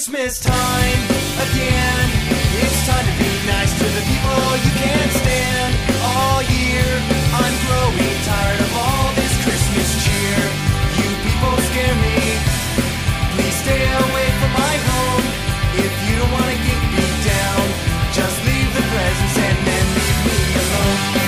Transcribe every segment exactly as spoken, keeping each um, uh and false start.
Christmas time again. It's time to be nice to the people you can't stand. All year I'm growing tired of all this Christmas cheer. You people scare me. Please stay away from my home. If you don't want to get beat down, just leave the presents and then leave me alone.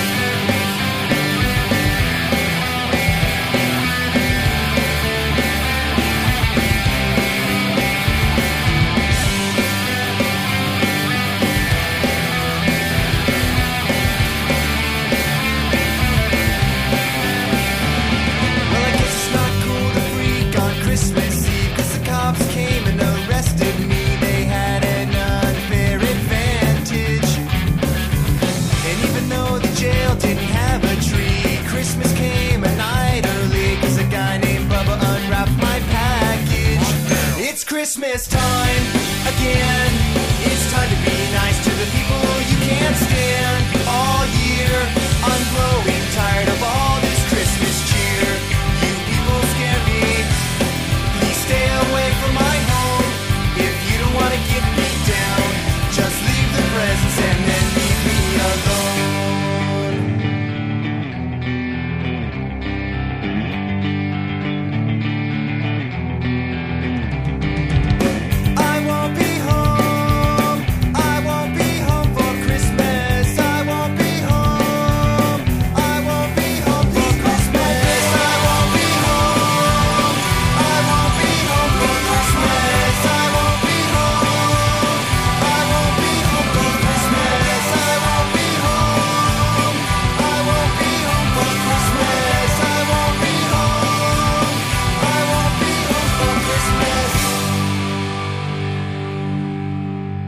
Christmas Eve, 'cause the cops came and arrested me. They had an unfair advantage. And even though the jail didn't have a tree, Christmas came a night early, 'cause a guy named Bubba unwrapped my package. It's Christmas time again. It's time to be nice to the people you can't stand. All year I'm growing